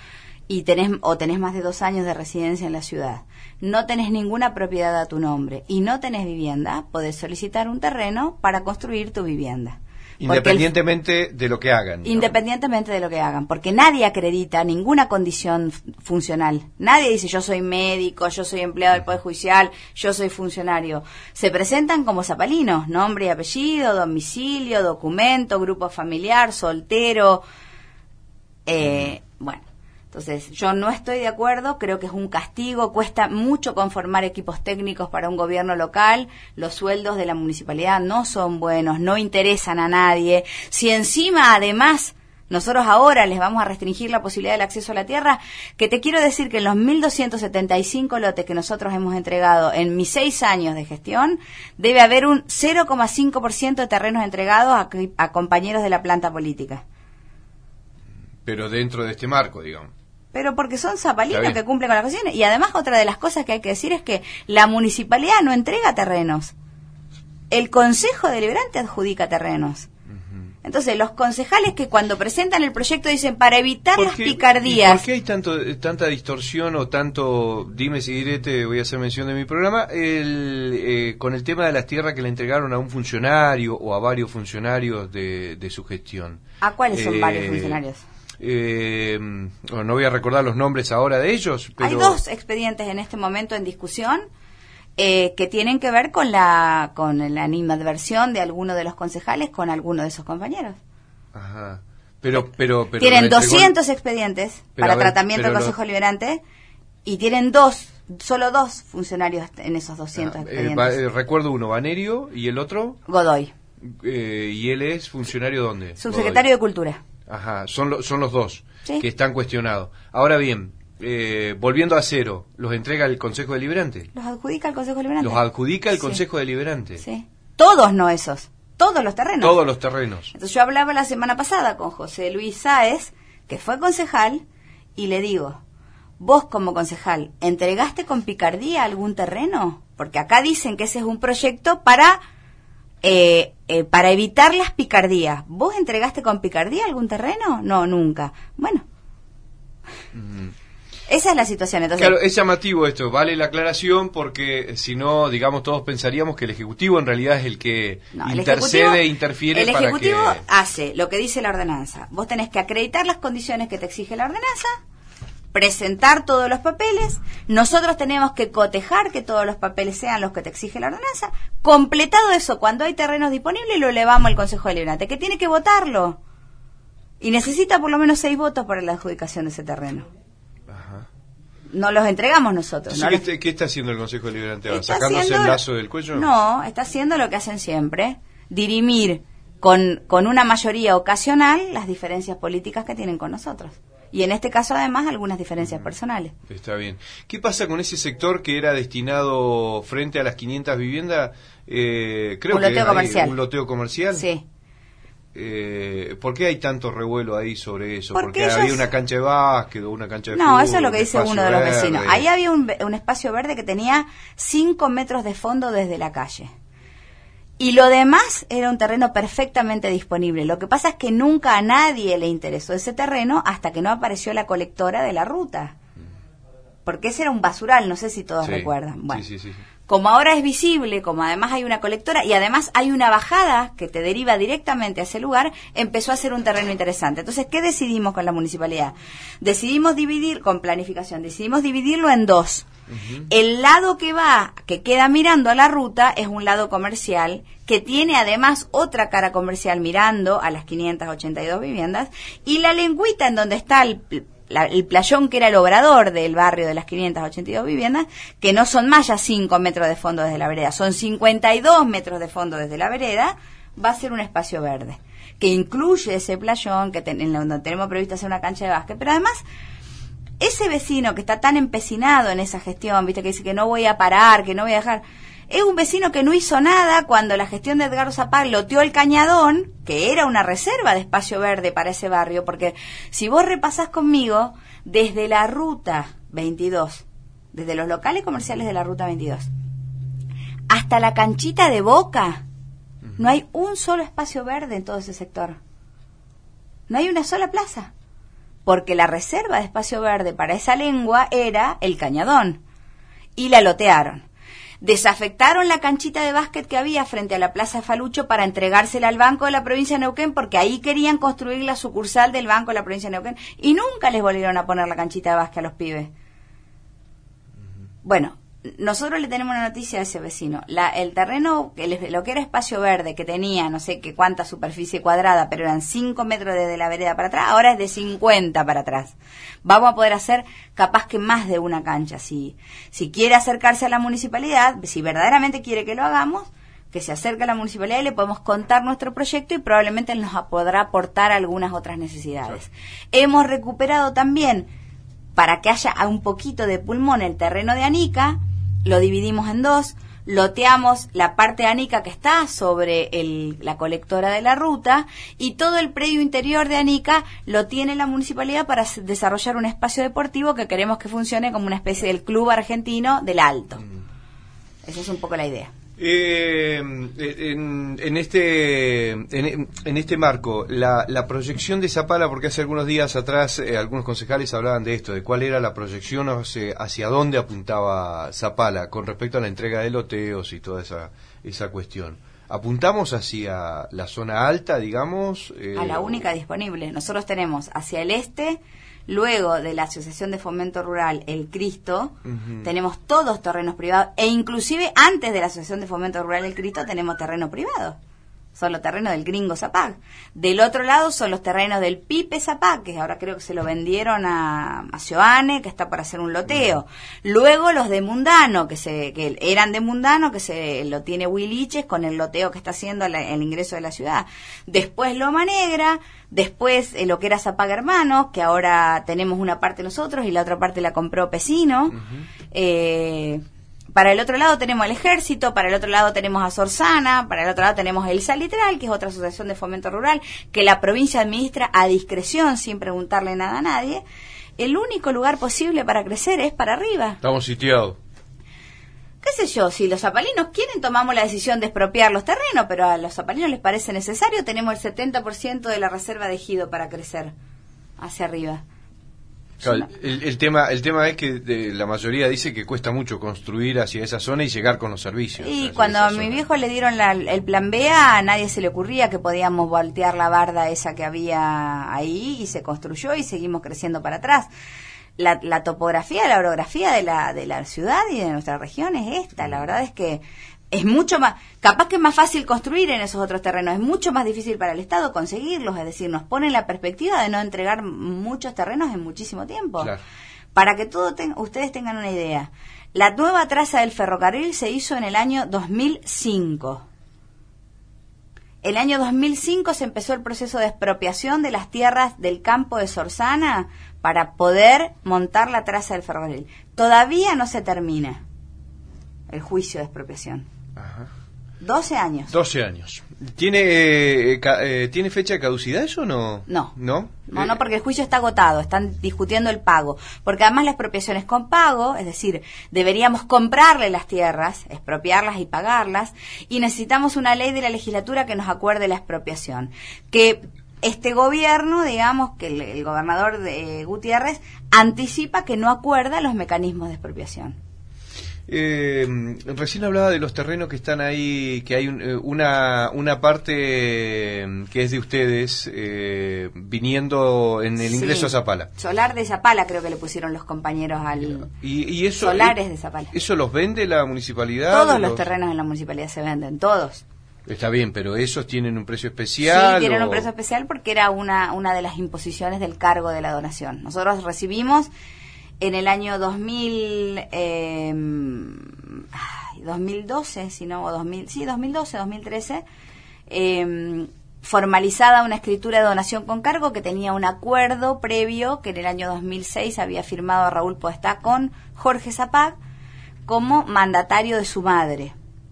y tenés o tenés más de dos años de residencia en la ciudad, no tenés ninguna propiedad a tu nombre y no tenés vivienda, podés solicitar un terreno para construir tu vivienda. Independientemente el, de lo que hagan. ¿No? Independientemente de lo que hagan, porque nadie acredita ninguna condición funcional. Nadie dice yo soy médico, yo soy empleado del Poder Judicial, yo soy funcionario. Se presentan como zapalinos, nombre y apellido, domicilio, documento, grupo familiar, soltero, eh, mm. bueno. Entonces, yo no estoy de acuerdo, creo que es un castigo, cuesta mucho conformar equipos técnicos para un gobierno local, los sueldos de la municipalidad no son buenos, no interesan a nadie. Si encima, además, nosotros ahora les vamos a restringir la posibilidad del acceso a la tierra, que te quiero decir que en los mil doscientos setenta y cinco lotes que nosotros hemos entregado en mis seis años de gestión, debe haber un cero coma cinco por ciento de terrenos entregados a, a compañeros de la planta política. Pero dentro de este marco, digamos. Pero porque son zapalinos que cumplen con las condiciones. Y además otra de las cosas que hay que decir es que la municipalidad no entrega terrenos. El Consejo Deliberante adjudica terrenos. Uh-huh. Entonces, los concejales que cuando presentan el proyecto dicen para evitar las picardías... ¿Por qué hay tanto, tanta distorsión o tanto dime si direte, voy a hacer mención de mi programa, el, eh, con el tema de las tierras que le entregaron a un funcionario o a varios funcionarios de, de su gestión? ¿A cuáles son eh, varios funcionarios? Eh, no voy a recordar los nombres ahora de ellos, pero... Hay dos expedientes en este momento en discusión eh, que tienen que ver con la con la animadversión de alguno de los concejales con alguno de esos compañeros. Ajá. Pero, pero, pero tienen entregó... doscientos expedientes pero para ver, tratamiento del Consejo lo... Deliberante y tienen dos, solo dos funcionarios en esos doscientos ah, expedientes. Eh, recuerdo uno, Banerio, y el otro... Godoy. Eh, ¿Y él es funcionario dónde? Subsecretario Godoy. de Cultura. Ajá, son, lo, son los dos, ¿sí?, que están cuestionados. Ahora bien, eh, volviendo a cero, ¿los entrega el Consejo Deliberante? Los adjudica el Consejo Deliberante. Los adjudica el Sí. Consejo Deliberante. Sí. Todos, no esos. Todos los terrenos. Todos los terrenos. Entonces yo hablaba la semana pasada con José Luis Sáez, que fue concejal, y le digo, vos como concejal, ¿entregaste con picardía algún terreno? Porque acá dicen que ese es un proyecto para eh, eh, para evitar las picardías. ¿Vos entregaste con picardía algún terreno? No, nunca. Bueno, Mm. esa es la situación. Entonces, Claro, es llamativo esto, vale la aclaración porque si no, digamos, todos pensaríamos que el Ejecutivo en realidad es el que no, el intercede Ejecutivo- e interfiere el para Ejecutivo que... hace lo que dice la ordenanza. Vos tenés que acreditar las condiciones que te exige la ordenanza, presentar todos los papeles, nosotros tenemos que cotejar que todos los papeles sean los que te exige la ordenanza. Completado eso, cuando hay terrenos disponibles, lo elevamos al Consejo Deliberante, que tiene que votarlo. Y necesita por lo menos seis votos para la adjudicación de ese terreno. Ajá. No los entregamos nosotros. Entonces, ¿no? ¿qué, los- está, qué está haciendo el Consejo Deliberante ahora? Está ¿Sacándose haciendo- el lazo del cuello? No, está haciendo lo que hacen siempre, dirimir con, con una mayoría ocasional las diferencias políticas que tienen con nosotros. Y en este caso, además, algunas diferencias personales. Está bien. ¿Qué pasa con ese sector que era destinado frente a las quinientas viviendas? Eh, creo Un que loteo hay comercial. un loteo comercial. Sí. Eh, ¿Por qué hay tanto revuelo ahí sobre eso? Porque Porque ellos- había una cancha de básquet o una cancha de No, fútbol, eso es lo que un dice espacio uno de los verde. vecinos. Ahí había un, ve- un espacio verde que tenía cinco metros de fondo desde la calle. Y lo demás era un terreno perfectamente disponible. Lo que pasa es que nunca a nadie le interesó ese terreno hasta que no apareció la colectora de la ruta. Porque ese era un basural, no sé si todos Sí, recuerdan. Bueno, sí, sí, sí. como ahora es visible, como además hay una colectora y además hay una bajada que te deriva directamente a ese lugar, empezó a ser un terreno interesante. Entonces, ¿qué decidimos con la municipalidad? Decidimos dividir, con planificación, decidimos dividirlo en dos. Uh-huh. El lado que va, que queda mirando a la ruta, es un lado comercial, que tiene además otra cara comercial mirando a las quinientas ochenta y dos viviendas, y la lengüita en donde está el... La, el playón que era el obrador del barrio de las quinientas ochenta y dos viviendas, que no son más ya cinco metros de fondo desde la vereda, son cincuenta y dos metros de fondo desde la vereda, va a ser un espacio verde, que incluye ese playón, que ten, en donde tenemos previsto hacer una cancha de básquet, pero además, ese vecino que está tan empecinado en esa gestión, viste, que dice que no voy a parar, que no voy a dejar... Es un vecino que no hizo nada cuando la gestión de Edgardo Zapag loteó el Cañadón, que era una reserva de espacio verde para ese barrio, porque si vos repasás conmigo, desde la ruta veintidós, desde los locales comerciales de la ruta veintidós, hasta la canchita de Boca, no hay un solo espacio verde en todo ese sector. No hay una sola plaza, porque la reserva de espacio verde para esa lengua era el Cañadón, y la lotearon. Desafectaron la canchita de básquet que había frente a la Plaza Falucho para entregársela al Banco de la Provincia de Neuquén, porque ahí querían construir la sucursal del Banco de la Provincia de Neuquén, y nunca les volvieron a poner la canchita de básquet a los pibes. Bueno, nosotros le tenemos una noticia a ese vecino. La, el terreno, el, lo que era espacio verde, que tenía no sé qué cuánta superficie cuadrada, pero eran cinco metros desde la vereda para atrás, ahora es de cincuenta para atrás. Vamos a poder hacer capaz que más de una cancha. Si, si quiere acercarse a la municipalidad, si verdaderamente quiere que lo hagamos, que se acerque a la municipalidad y le podemos contar nuestro proyecto y probablemente nos podrá aportar algunas otras necesidades. Sí. Hemos recuperado también, para que haya un poquito de pulmón, el terreno de Anica. Lo dividimos en dos, loteamos la parte de Anica que está sobre el, la colectora de la ruta, y todo el predio interior de Anica lo tiene la municipalidad para desarrollar un espacio deportivo que queremos que funcione como una especie del club argentino del Alto. Esa es un poco la idea. Eh, en, en este en, en este marco, la, la proyección de Zapala, porque hace algunos días atrás eh, algunos concejales hablaban de esto, de cuál era la proyección hacia, hacia dónde apuntaba Zapala con respecto a la entrega de loteos y toda esa esa cuestión. ¿Apuntamos hacia la zona alta, digamos? Eh, a la única disponible. Nosotros tenemos hacia el este, luego de la Asociación de Fomento Rural, el Cristo, uh-huh. tenemos todos terrenos privados, e inclusive antes de la Asociación de Fomento Rural, el Cristo, tenemos terreno privado. son los terrenos del gringo Zapag. Del otro lado son los terrenos del Pipe Zapag, que ahora creo que se lo vendieron a, a Sioane, que está para hacer un loteo. Luego los de Mundano, que se que eran de Mundano, que se lo tiene Huiliches con el loteo que está haciendo la, el ingreso de la ciudad. Después Loma Negra, después eh, lo que era Zapag Hermanos, que ahora tenemos una parte nosotros y la otra parte la compró Pesino. Uh-huh. Eh... Para el otro lado tenemos el Ejército, para el otro lado tenemos a Sorsana, para el otro lado tenemos el Salitral, que es otra asociación de fomento rural, que la provincia administra a discreción, sin preguntarle nada a nadie. El único lugar posible para crecer es para arriba. Estamos sitiados. ¿Qué sé yo? Si los zapalinos quieren, tomamos la decisión de expropiar los terrenos, pero a los zapalinos les parece necesario. Tenemos el setenta por ciento de la reserva de ejido para crecer hacia arriba. Claro, el, el tema el tema es que de, la mayoría dice que cuesta mucho construir hacia esa zona y llegar con los servicios. Y cuando a mi viejo le dieron la, el plan B, a nadie se le ocurría que podíamos voltear la barda esa que había ahí, y se construyó y seguimos creciendo para atrás. La, la topografía, la orografía de la, de la ciudad y de nuestra región es esta. La verdad es que es mucho más, capaz que es más fácil construir en esos otros terrenos, es mucho más difícil para el Estado conseguirlos, es decir, nos pone la perspectiva de no entregar muchos terrenos en muchísimo tiempo. Claro. Para que todo ten, ustedes tengan una idea, la nueva traza del ferrocarril se hizo en el año dos mil cinco. El año dos mil cinco se empezó el proceso de expropiación de las tierras del campo de Sorsana para poder montar la traza del ferrocarril. Todavía no se termina el juicio de expropiación. Ajá. doce años. doce años. ¿Tiene eh, ca, eh, ¿tiene fecha de caducidad eso o no? No. ¿No? No, eh, no, porque el juicio está agotado, están discutiendo el pago. Porque además la expropiación es con pago, es decir, deberíamos comprarle las tierras, expropiarlas y pagarlas, y necesitamos una ley de la legislatura que nos acuerde la expropiación. Que este gobierno, digamos, que el, el gobernador de eh, Gutiérrez, anticipa que no acuerda los mecanismos de expropiación. Eh, recién hablaba de los terrenos que están ahí, que hay un, una una parte que es de ustedes eh, viniendo en el ingreso sí. a Zapala. Solar de Zapala creo que le pusieron los compañeros al... ¿Y, y eso, Solares de Zapala. ¿Eso los vende la municipalidad? Todos los, los terrenos en la municipalidad se venden, todos. Está bien, pero esos tienen un precio especial. Sí, tienen o... un precio especial porque era una una de las imposiciones del cargo de la donación. Nosotros recibimos en el año dos mil, eh, dos mil doce, si no, o dos mil, sí, dos mil doce, dos mil trece, eh, formalizada una escritura de donación con cargo que tenía un acuerdo previo que en el año dos mil seis había firmado Raúl Podestá con Jorge Zapag como mandatario de su madre.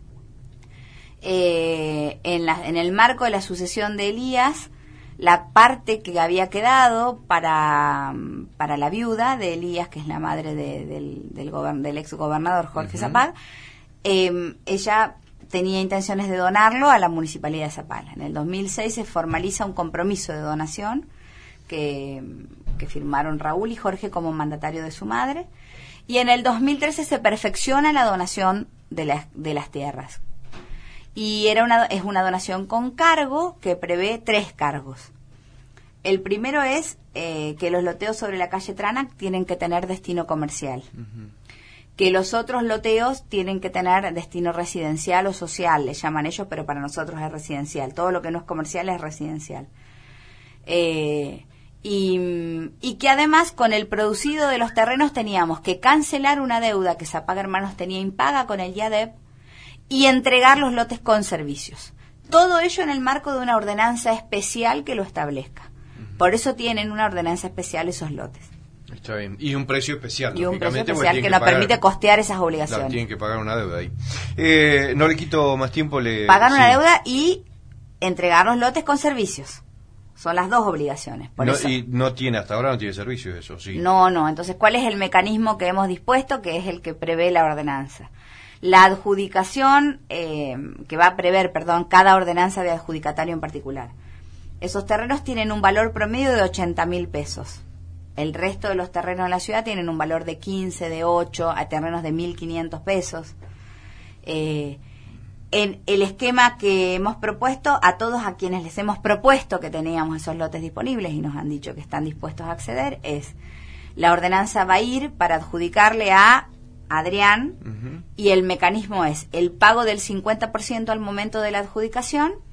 Eh, en, la, en el marco de la sucesión de Elías, la parte que había quedado para, para la viuda de Elías, que es la madre de, del, del, gobern, del ex gobernador Jorge uh-huh. Zapag, eh, ella tenía intenciones de donarlo a la municipalidad de Zapala. En el dos mil seis se formaliza un compromiso de donación que, que firmaron Raúl y Jorge como mandatario de su madre, y en el dos mil trece se perfecciona la donación de, la, de las tierras. Y era una, es una donación con cargo que prevé tres cargos. El primero es eh, que los loteos sobre la calle Tranac tienen que tener destino comercial. Uh-huh. Que los otros loteos tienen que tener destino residencial o social, le llaman ellos, pero para nosotros es residencial. Todo lo que no es comercial es residencial. Eh, y, y que además con el producido de los terrenos teníamos que cancelar una deuda que Zapag Hermanos tenía impaga con el IADEP y entregar los lotes con servicios. Todo ello en el marco de una ordenanza especial que lo establezca. Uh-huh. Por eso tienen una ordenanza especial esos lotes. Está bien. Y un precio especial. Y un precio especial que, que nos pagar, permite costear esas obligaciones. Claro, tienen que pagar una deuda ahí. Eh, no le quito más tiempo. Le Pagar sí. una deuda y entregar los lotes con servicios. Son las dos obligaciones. Por no, eso. Y no tiene, hasta ahora no tiene servicios eso, sí. No, no. Entonces, ¿cuál es el mecanismo que hemos dispuesto? Que es el que prevé la ordenanza. La adjudicación, eh, que va a prever, perdón, cada ordenanza de adjudicatario en particular. Esos terrenos tienen un valor promedio de ochenta mil pesos. El resto de los terrenos en la ciudad tienen un valor de quince, de ocho, a terrenos de mil quinientos pesos. Eh, en el esquema que hemos propuesto, a todos a quienes les hemos propuesto que teníamos esos lotes disponibles y nos han dicho que están dispuestos a acceder, es la ordenanza va a ir para adjudicarle a Adrián, uh-huh. y el mecanismo es el pago del cincuenta por ciento al momento de la adjudicación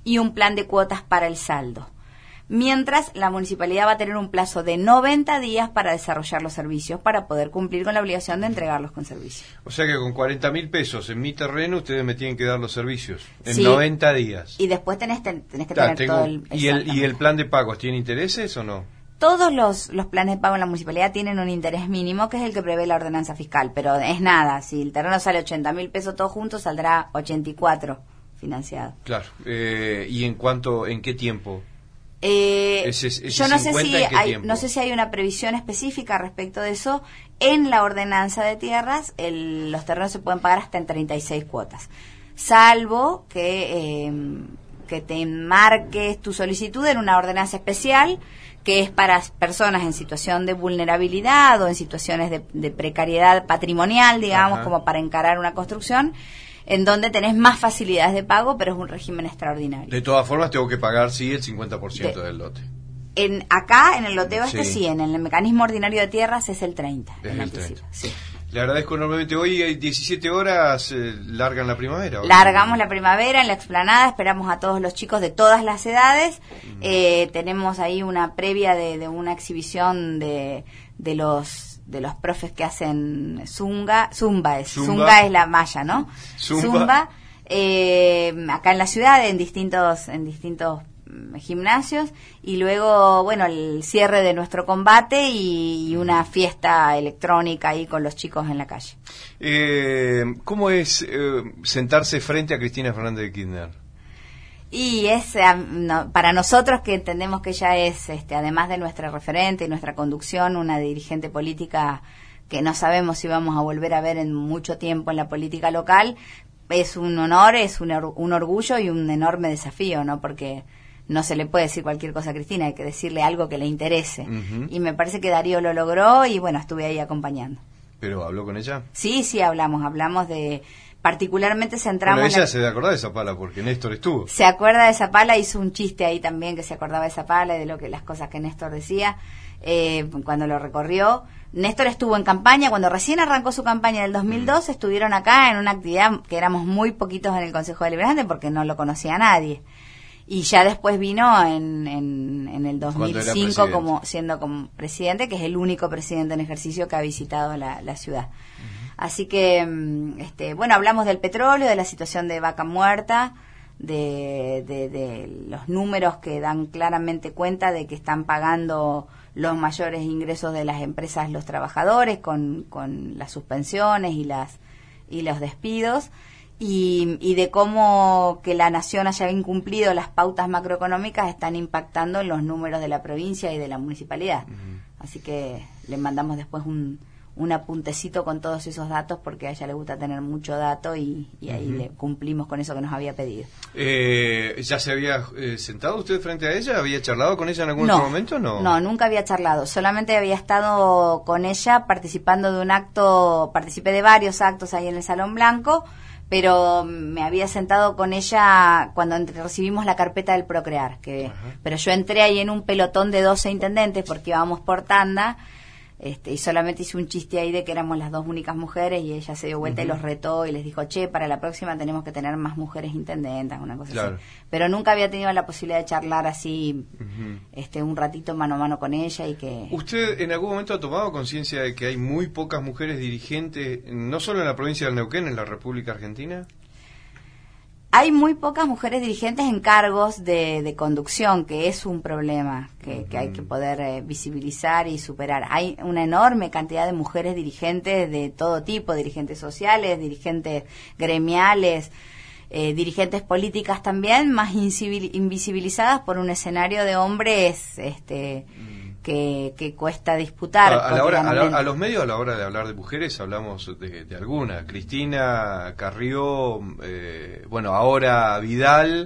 y un plan de cuotas para el saldo. Mientras, la municipalidad va a tener un plazo de noventa días para desarrollar los servicios, para poder cumplir con la obligación de entregarlos con servicio. O sea que con cuarenta mil pesos en mi terreno, ustedes me tienen que dar los servicios en sí, noventa días. Y después tenés, ten, tenés que Claro, tener tengo, todo el... ¿y el, ¿Y el plan de pagos tiene intereses o no? Todos los, los planes de pago en la municipalidad tienen un interés mínimo, que es el que prevé la ordenanza fiscal, pero es nada. Si el terreno sale ochenta mil pesos todo junto, saldrá ochenta y cuatro financiado. Claro. Eh, ¿Y en cuánto, en qué tiempo? Eh, ese, ese yo no sé si hay, tiempo? no sé si hay una previsión específica respecto de eso. En la ordenanza de tierras, el, los terrenos se pueden pagar hasta en treinta y seis cuotas, salvo que eh, que te enmarques tu solicitud en una ordenanza especial, que es para personas en situación de vulnerabilidad o en situaciones de, de precariedad patrimonial, digamos, Ajá. como para encarar una construcción, en donde tenés más facilidades de pago, pero es un régimen extraordinario. De todas formas, tengo que pagar, sí, el cincuenta por ciento de, del lote. En Acá, en el loteo este, sí. sí, en el mecanismo ordinario de tierras es el treinta. Es el treinta. Sí. Le agradezco enormemente. Hoy hay diecisiete horas, eh, largan la primavera. Largamos la primavera en la explanada, esperamos a todos los chicos de todas las edades. Mm. Eh, tenemos ahí una previa de, de una exhibición de, de los... de los profes que hacen zunga, zumba es, zumba, zunga es la malla, ¿no? Zumba, zumba eh, acá en la ciudad, en distintos, en distintos gimnasios, y luego, bueno, el cierre de nuestro combate y, y una fiesta electrónica ahí con los chicos en la calle. Eh, ¿Cómo es eh, sentarse frente a Cristina Fernández de Kirchner? Y es eh, no, para nosotros, que entendemos que ella es, este, además de nuestra referente y nuestra conducción, una dirigente política que no sabemos si vamos a volver a ver en mucho tiempo en la política local, es un honor, es un, or- un orgullo y un enorme desafío, ¿no? Porque no se le puede decir cualquier cosa a Cristina, hay que decirle algo que le interese. Uh-huh. Y me parece que Darío lo logró y, bueno, estuve ahí acompañando. ¿Pero habló con ella? Sí, sí, hablamos, hablamos de... Particularmente centramos... Bueno, ella la... se debe acordar de Zapala, porque Néstor estuvo. Se acuerda de Zapala, hizo un chiste ahí también que se acordaba de Zapala y de lo que las cosas que Néstor decía eh, cuando lo recorrió. Néstor estuvo en campaña, cuando recién arrancó su campaña del dos mil dos, mm. estuvieron acá en una actividad que éramos muy poquitos en el Consejo Deliberante porque no lo conocía nadie. Y ya después vino en, en, en el dos mil cinco como siendo como presidente, que es el único presidente en ejercicio que ha visitado la, la ciudad. Uh-huh. Así que, este, bueno, hablamos del petróleo, de la situación de Vaca Muerta, de, de, de los números que dan claramente cuenta de que están pagando los mayores ingresos de las empresas los trabajadores con, con las suspensiones y las y los despidos. Y, y de cómo que la nación haya incumplido las pautas macroeconómicas están impactando en los números de la provincia y de la municipalidad. Uh-huh. Así que le mandamos después un, un apuntecito con todos esos datos, porque a ella le gusta tener mucho dato y, y ahí uh-huh. le cumplimos con eso que nos había pedido. Eh, ¿Ya se había eh, sentado usted frente a ella? ¿Había charlado con ella en algún no, otro momento? No, no, nunca había charlado. Solamente había estado con ella participando de un acto, participé de varios actos ahí en el Salón Blanco, pero me había sentado con ella cuando entre, recibimos la carpeta del Procrear, que Ajá. pero yo entré ahí en un pelotón de doce intendentes porque íbamos por tanda, este, y solamente hice un chiste ahí de que éramos las dos únicas mujeres, y ella se dio vuelta uh-huh. y los retó y les dijo, che, para la próxima tenemos que tener más mujeres intendentas, una cosa claro. así. Pero nunca había tenido la posibilidad de charlar así uh-huh. este un ratito mano a mano con ella. Y que ¿Usted en algún momento ha tomado conciencia de que hay muy pocas mujeres dirigentes, no solo en la provincia del Neuquén, en la República Argentina? Hay muy pocas mujeres dirigentes en cargos de, de conducción, que es un problema que, uh-huh. que hay que poder eh, visibilizar y superar. Hay una enorme cantidad de mujeres dirigentes de todo tipo, dirigentes sociales, dirigentes gremiales, eh, dirigentes políticas también, más invisibilizadas por un escenario de hombres este que, que cuesta disputar. A, a, la hora, a, la, a los medios, a la hora de hablar de mujeres, hablamos de, de alguna. Cristina, Carrió, eh, bueno, ahora Vidal,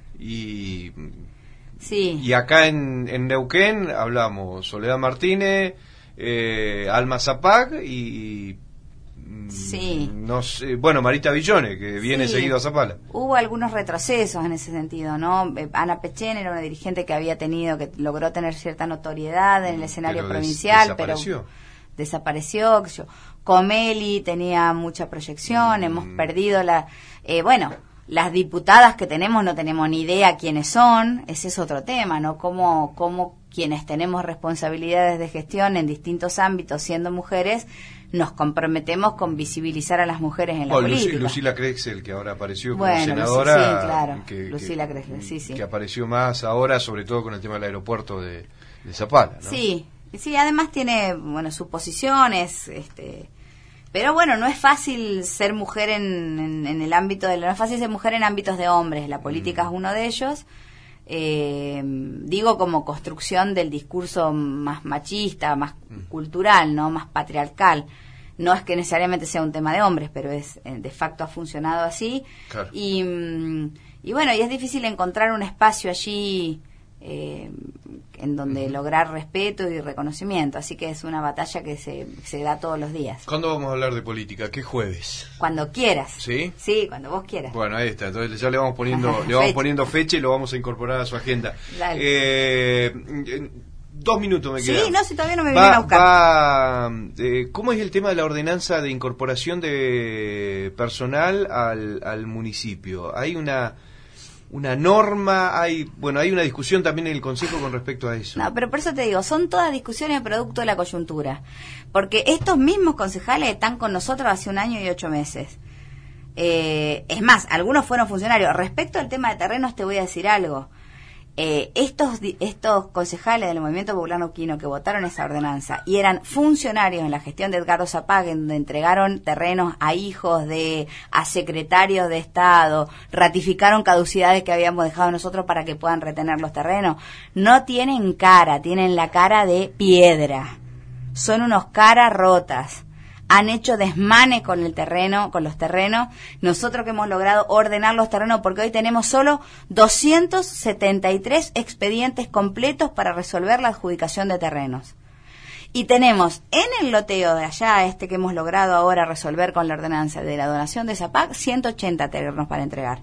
y sí. y acá en, en Neuquén hablamos Soledad Martínez, eh, Alma Zapac y... Sí. No sé, bueno, Marita Villone, que viene sí. seguido a Zapala. Hubo algunos retrocesos en ese sentido, ¿no? Ana Pechén era una dirigente que había tenido, que logró tener cierta notoriedad en el escenario pero provincial, des- desapareció. pero desapareció. Yo, Comeli tenía mucha proyección, mm. hemos perdido la... Eh, bueno, Las diputadas que tenemos no tenemos ni idea quiénes son, ese es otro tema, ¿no? Cómo, cómo quienes tenemos responsabilidades de gestión en distintos ámbitos, siendo mujeres, nos comprometemos con visibilizar a las mujeres en la oh, política. Lucy, Lucila Krexel, que ahora apareció bueno, como senadora. Lucy, sí, claro, que, Lucila que, Krexel, sí, sí. Que apareció más ahora, sobre todo con el tema del aeropuerto de, de Zapala, ¿no? Sí, sí, además tiene, bueno, suposiciones, este... Pero bueno, no es fácil ser mujer en, en, en el ámbito de... No es fácil ser mujer en ámbitos de hombres, la política mm. es uno de ellos. Eh, digo como construcción del discurso más machista, más mm. cultural, no más patriarcal. No es que necesariamente sea un tema de hombres, pero es de facto ha funcionado así. Claro. Y, y bueno, y es difícil encontrar un espacio allí... Eh, en donde uh-huh. lograr respeto y reconocimiento, así que es una batalla que se, se da todos los días. ¿Cuándo vamos a hablar de política? ¿Qué jueves? Cuando quieras. ¿Sí? Sí, cuando vos quieras. Bueno, ahí está, entonces ya le vamos poniendo le vamos poniendo fecha y lo vamos a incorporar a su agenda. Eh, dos minutos me quedan. Sí, no, si todavía no me vienen a buscar. Va, eh, ¿Cómo es el tema de la ordenanza de incorporación de personal al, al municipio? ¿Hay una... una norma, hay bueno hay una discusión también en el Consejo con respecto a eso? No, pero por eso te digo, son todas discusiones producto de la coyuntura, porque estos mismos concejales están con nosotros hace un año y ocho meses. Eh, es más, algunos fueron funcionarios. Respecto al tema de terrenos te voy a decir algo. Eh, estos estos concejales del Movimiento Popular Neuquino que votaron esa ordenanza y eran funcionarios en la gestión de Edgardo Zapag, en donde entregaron terrenos a hijos de, a secretarios de Estado, ratificaron caducidades que habíamos dejado nosotros para que puedan retener los terrenos, no tienen cara, tienen la cara de piedra, son unos caras rotas. Han hecho desmane con el terreno, con los terrenos. Nosotros que hemos logrado ordenar los terrenos, porque hoy tenemos solo doscientos setenta y tres expedientes completos para resolver la adjudicación de terrenos. Y tenemos en el loteo de allá, este que hemos logrado ahora resolver con la ordenanza de la donación de Zapag, ciento ochenta terrenos para entregar.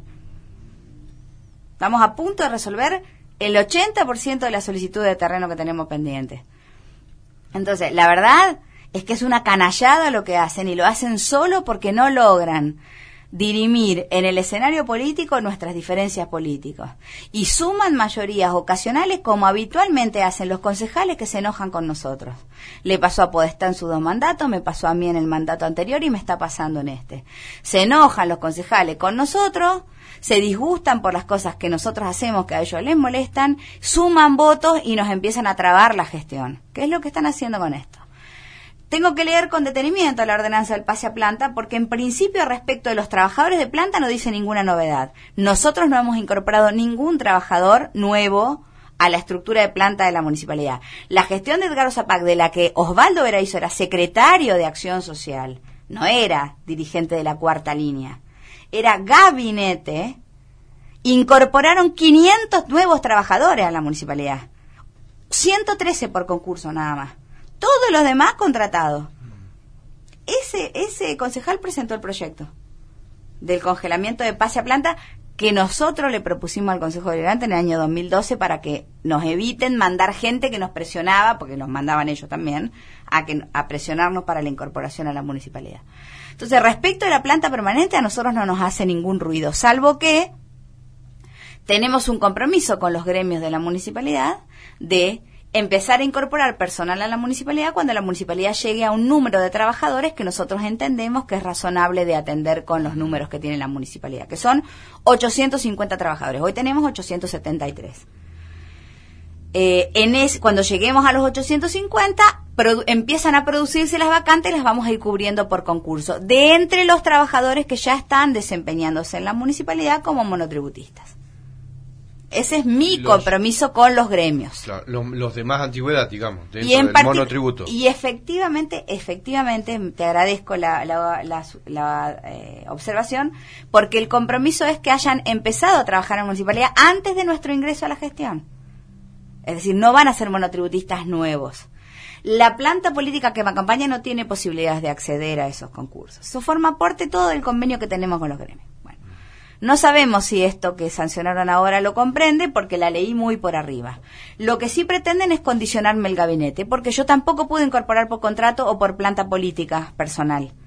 Estamos a punto de resolver el ochenta por ciento de la solicitud de terreno que tenemos pendiente. Entonces, la verdad... es que es una canallada lo que hacen, y lo hacen solo porque no logran dirimir en el escenario político nuestras diferencias políticas. Y suman mayorías ocasionales como habitualmente hacen los concejales que se enojan con nosotros. Le pasó a Podestá en sus dos mandatos, me pasó a mí en el mandato anterior y me está pasando en este. Se enojan los concejales con nosotros, se disgustan por las cosas que nosotros hacemos que a ellos les molestan, suman votos y nos empiezan a trabar la gestión. ¿Qué es lo que están haciendo con esto? Tengo que leer con detenimiento la ordenanza del pase a planta porque en principio respecto de los trabajadores de planta no dice ninguna novedad. Nosotros no hemos incorporado ningún trabajador nuevo a la estructura de planta de la municipalidad. La gestión de Edgardo Zapag, de la que Osvaldo Veraizo era secretario de Acción Social, no era dirigente de la cuarta línea, era gabinete, incorporaron quinientos nuevos trabajadores a la municipalidad. ciento trece por concurso nada más. Todos los demás contratados. Ese ese concejal presentó el proyecto del congelamiento de pase a planta que nosotros le propusimos al Consejo Deliberante en el año dos mil doce para que nos eviten mandar gente que nos presionaba, porque nos mandaban ellos también, a, que, a presionarnos para la incorporación a la municipalidad. Entonces, respecto a la planta permanente, a nosotros no nos hace ningún ruido, salvo que tenemos un compromiso con los gremios de la municipalidad de empezar a incorporar personal a la municipalidad cuando la municipalidad llegue a un número de trabajadores que nosotros entendemos que es razonable de atender con los números que tiene la municipalidad, que son ochocientos cincuenta trabajadores. Hoy tenemos ochocientos setenta y tres. Eh, en es, cuando lleguemos a los ochocientos cincuenta, produ- empiezan a producirse las vacantes y las vamos a ir cubriendo por concurso, de entre los trabajadores que ya están desempeñándose en la municipalidad como monotributistas. Ese es mi los, compromiso con los gremios. Claro, los, los de más antigüedad, digamos, dentro y en del parti- monotributo. Y efectivamente, efectivamente, te agradezco la, la, la, la eh, observación, porque el compromiso es que hayan empezado a trabajar en la municipalidad antes de nuestro ingreso a la gestión. Es decir, no van a ser monotributistas nuevos. La planta política que me acompaña no tiene posibilidades de acceder a esos concursos. Eso forma parte todo del convenio que tenemos con los gremios. No sabemos si esto que sancionaron ahora lo comprende porque la leí muy por arriba. Lo que sí pretenden es condicionarme el gabinete, porque yo tampoco pude incorporar por contrato o por planta política personal.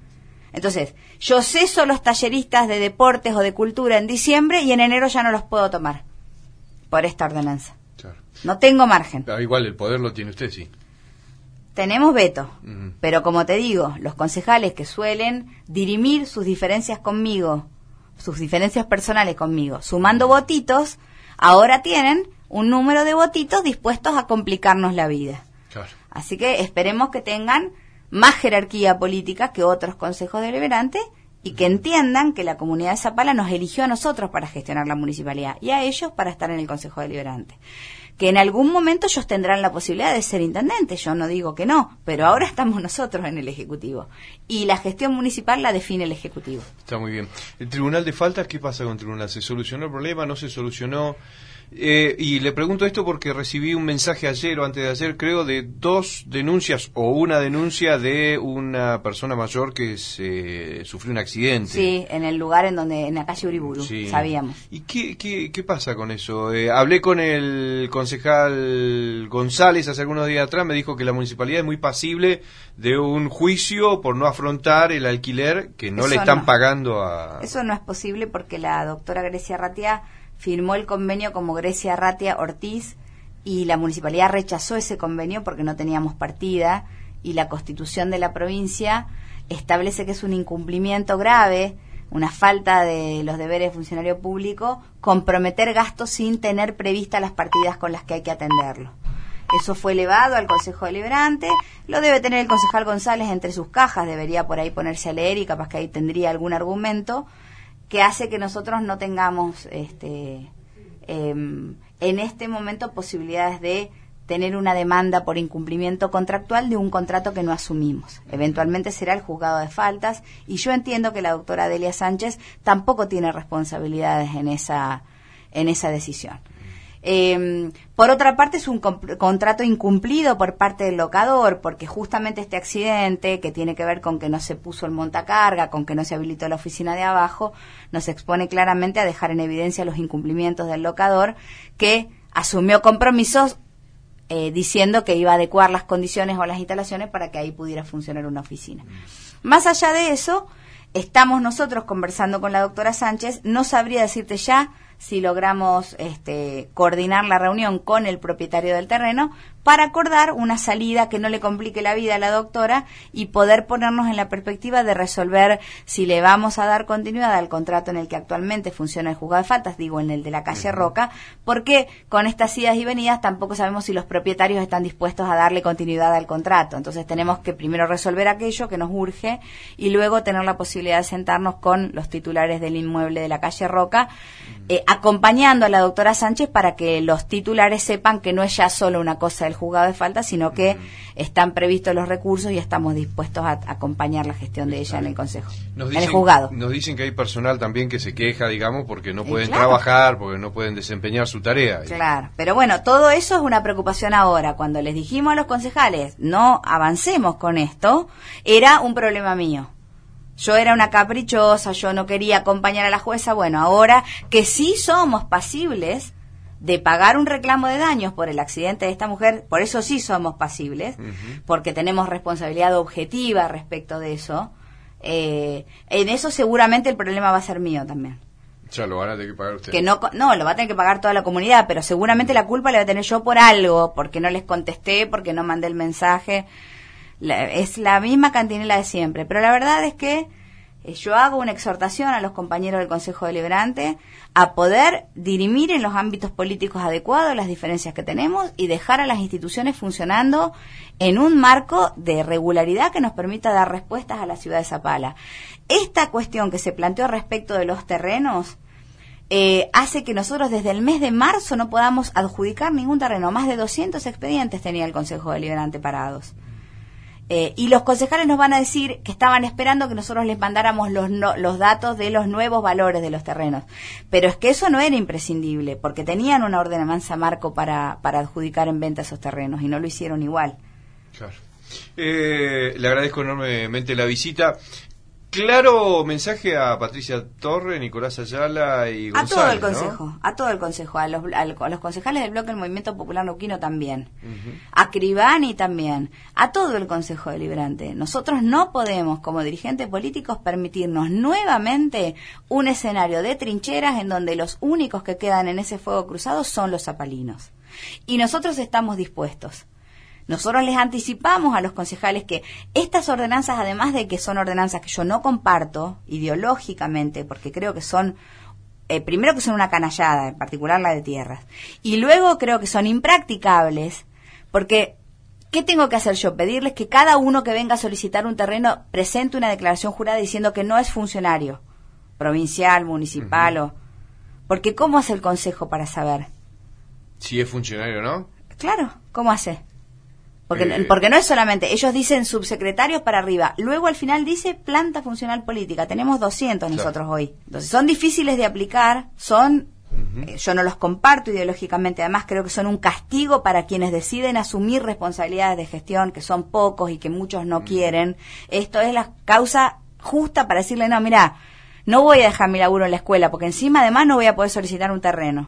Entonces, yo ceso los talleristas de deportes o de cultura en diciembre y en enero ya no los puedo tomar por esta ordenanza. Claro. No tengo margen. Pero igual el poder lo tiene usted, sí. Tenemos veto, Uh-huh. pero como te digo, los concejales que suelen dirimir sus diferencias conmigo, sus diferencias personales conmigo, sumando votitos, ahora tienen un número de votitos dispuestos a complicarnos la vida. Claro. Así que esperemos que tengan más jerarquía política que otros consejos deliberantes y que entiendan que la comunidad de Zapala nos eligió a nosotros para gestionar la municipalidad y a ellos para estar en el consejo deliberante. Que en algún momento ellos tendrán la posibilidad de ser intendentes, yo no digo que no, pero ahora estamos nosotros en el Ejecutivo. Y la gestión municipal la define el Ejecutivo. Está muy bien. ¿El Tribunal de Faltas qué pasa con el Tribunal? ¿Se solucionó el problema? ¿No se solucionó? Eh, y le pregunto esto porque recibí un mensaje ayer o antes de ayer, creo, de dos denuncias o una denuncia de una persona mayor que se sufrió un accidente. Sí, en el lugar en donde, en la calle Uriburu, sí. Sabíamos. ¿Y qué, qué, qué pasa con eso? Eh, hablé con el concejal González hace algunos días atrás, me dijo que la municipalidad es muy pasible de un juicio por no afrontar el alquiler que no eso le están no. pagando a... Eso no es posible porque la doctora Grecia Ratia firmó el convenio como Grecia Ratia Ortiz y la municipalidad rechazó ese convenio porque no teníamos partida y la Constitución de la provincia establece que es un incumplimiento grave, una falta de los deberes de funcionario público, comprometer gastos sin tener previstas las partidas con las que hay que atenderlo. Eso fue elevado al Consejo Deliberante, lo debe tener el concejal González entre sus cajas, debería por ahí ponerse a leer y capaz que ahí tendría algún argumento que hace que nosotros no tengamos este eh, en este momento posibilidades de tener una demanda por incumplimiento contractual de un contrato que no asumimos. Eventualmente será el juzgado de faltas y yo entiendo que la doctora Delia Sánchez tampoco tiene responsabilidades en esa en esa decisión. Eh, por otra parte, es un comp- contrato incumplido por parte del locador, porque justamente este accidente, que tiene que ver con que no se puso el montacarga, con que no se habilitó la oficina de abajo, nos expone claramente a dejar en evidencia los incumplimientos del locador, que asumió compromisos eh, diciendo que iba a adecuar las condiciones o las instalaciones para que ahí pudiera funcionar una oficina. Más allá de eso, estamos nosotros conversando con la doctora Sánchez, no sabría decirte ya si logramos este, coordinar la reunión con el propietario del terreno para acordar una salida que no le complique la vida a la doctora y poder ponernos en la perspectiva de resolver si le vamos a dar continuidad al contrato en el que actualmente funciona el juzgado de faltas, digo en el de la calle Roca, porque con estas idas y venidas tampoco sabemos si los propietarios están dispuestos a darle continuidad al contrato. Entonces tenemos que primero resolver aquello que nos urge y luego tener la posibilidad de sentarnos con los titulares del inmueble de la calle Roca, eh, acompañando a la doctora Sánchez para que los titulares sepan que no es ya solo una cosa del juzgado de falta, sino que uh-huh. están previstos los recursos y estamos dispuestos a, a acompañar la gestión de ella en el Consejo, nos dicen, en el juzgado. Nos dicen que hay personal también que se queja, digamos, porque no pueden eh, claro. trabajar, porque no pueden desempeñar su tarea. Claro, pero bueno, todo eso es una preocupación ahora. Cuando les dijimos a los concejales, no avancemos con esto, era un problema mío. Yo era una caprichosa, yo no quería acompañar a la jueza. Bueno, ahora que sí somos pasibles de pagar un reclamo de daños por el accidente de esta mujer, por eso sí somos pasibles, uh-huh. porque tenemos responsabilidad objetiva respecto de eso, eh, en eso seguramente el problema va a ser mío también. Ya lo van a tener que pagar ustedes. Que no, no, lo va a tener que pagar toda la comunidad, pero seguramente la culpa la voy a tener yo por algo, porque no les contesté, porque no mandé el mensaje. La, es la misma cantinela de siempre, pero la verdad es que yo hago una exhortación a los compañeros del Consejo Deliberante a poder dirimir en los ámbitos políticos adecuados las diferencias que tenemos y dejar a las instituciones funcionando en un marco de regularidad que nos permita dar respuestas a la ciudad de Zapala. Esta cuestión que se planteó respecto de los terrenos eh, hace que nosotros desde el mes de marzo no podamos adjudicar ningún terreno. Más de doscientos expedientes tenía el Consejo Deliberante parados. Eh, y los concejales nos van a decir que estaban esperando que nosotros les mandáramos los, no, los datos de los nuevos valores de los terrenos. Pero es que eso no era imprescindible, porque tenían una ordenanza marco para, para adjudicar en venta esos terrenos y no lo hicieron igual. Claro. Eh, le agradezco enormemente la visita. Claro mensaje a Patricia Torre, Nicolás Ayala y González, a todo el ¿no? consejo, a todo el consejo, a los, a los concejales del bloque del Movimiento Popular Neuquino también, uh-huh. a Cribani también, a todo el consejo deliberante. Nosotros no podemos, como dirigentes políticos, permitirnos nuevamente un escenario de trincheras en donde los únicos que quedan en ese fuego cruzado son los zapalinos. Y nosotros estamos dispuestos. Nosotros les anticipamos a los concejales que estas ordenanzas, además de que son ordenanzas que yo no comparto ideológicamente, porque creo que son, eh, primero que son una canallada, en particular la de tierras, y luego creo que son impracticables, porque ¿qué tengo que hacer yo? Pedirles que cada uno que venga a solicitar un terreno presente una declaración jurada diciendo que no es funcionario, provincial, municipal, uh-huh. o... Porque ¿cómo hace el consejo para saber? Si es funcionario o no. Claro, ¿cómo hace? Porque, eh, porque no es solamente, ellos dicen subsecretarios para arriba, luego al final dice planta funcional política, tenemos doscientos claro. nosotros hoy. Entonces son difíciles de aplicar, son, uh-huh. eh, yo no los comparto ideológicamente, además creo que son un castigo para quienes deciden asumir responsabilidades de gestión, que son pocos y que muchos no uh-huh. quieren. Esto es la causa justa para decirle, no, mira, no voy a dejar mi laburo en la escuela, porque encima además no voy a poder solicitar un terreno.